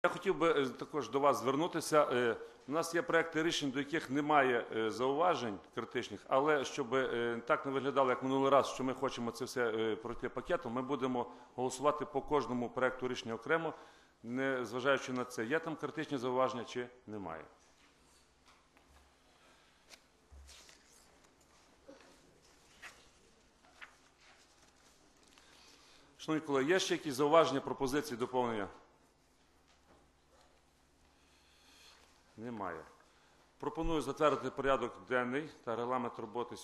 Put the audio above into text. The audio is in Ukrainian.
Я хотів би також до вас звернутися. У нас є проекти рішень, до яких немає зауважень критичних, але щоб так не виглядало, як минулий раз, що ми хочемо це все пройти пакетом, ми будемо голосувати по кожному проекту рішення окремо, не зважаючи на це, є там критичні зауваження чи немає. Шановні колеги, є ще якісь зауваження, пропозиції, доповнення? Немає. Пропоную затвердити порядок денний та регламент роботи